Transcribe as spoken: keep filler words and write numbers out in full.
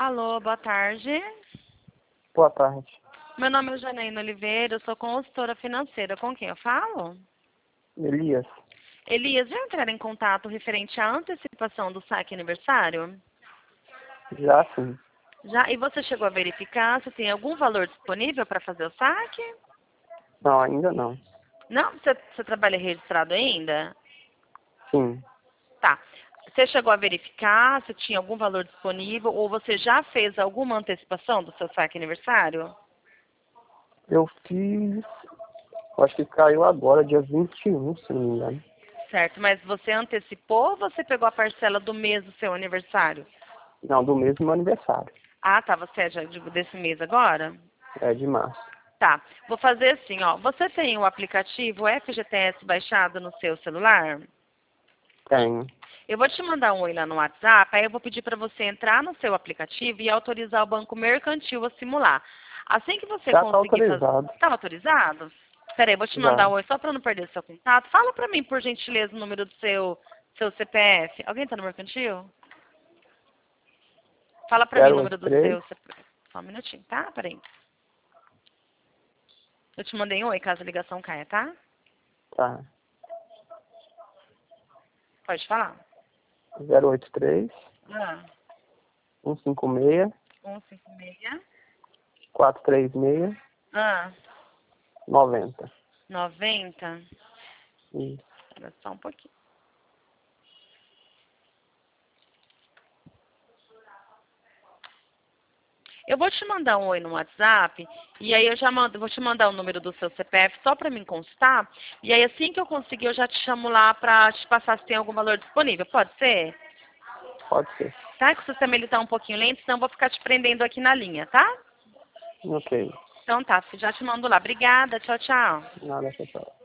Alô, boa tarde. Boa tarde. Meu nome é Janaína Oliveira, eu sou consultora financeira. Com quem eu falo? Elias. Elias, já entraram em contato referente à antecipação do saque aniversário? Já sim. Já? E você chegou a verificar se tem algum valor disponível para fazer o saque? Não, ainda não. Não? Você, você trabalha registrado ainda? Sim. Tá. Você chegou a verificar se tinha algum valor disponível ou você já fez alguma antecipação do seu saque aniversário? Eu fiz. Eu acho que caiu agora, dia vinte e um, se não me engano. Certo, mas você antecipou ou você pegou a parcela do mês do seu aniversário? Não, do mesmo aniversário. Ah, tá, você é já digo, desse mês agora? É de março. Tá, vou fazer assim, ó. Você tem o aplicativo F G T S baixado no seu celular? Tenho. Eu vou te mandar um oi lá no WhatsApp, aí eu vou pedir para você entrar no seu aplicativo e autorizar o Banco Mercantil a simular. Assim que você Já tá conseguir fazer... autorizado. Tá autorizado? Peraí, vou te mandar Já. um oi só para não perder seu contato. Fala para mim, por gentileza, o número do seu, seu C P F. Alguém tá no Mercantil? Fala para mim o zero número oito do três. seu C P F. Só um minutinho, tá? Peraí. Eu te mandei um oi caso a ligação caia, tá? Tá. Pode falar. zero oito três, Ah, um cinco seis, um cinco seis. quatro três seis, Ah, noventa. noventa. Isso. Espera só um pouquinho. Eu vou te mandar um oi no WhatsApp e aí eu já mando, vou te mandar o número do seu C P F só para me constar. E aí assim que eu conseguir eu já te chamo lá para te passar se tem algum valor disponível. Pode ser? Pode ser. Tá? Que o sistema ele tá um pouquinho lento, senão eu vou ficar te prendendo aqui na linha, tá? Ok. Então tá, já te mando lá. Obrigada, tchau, tchau. Nada, pessoal.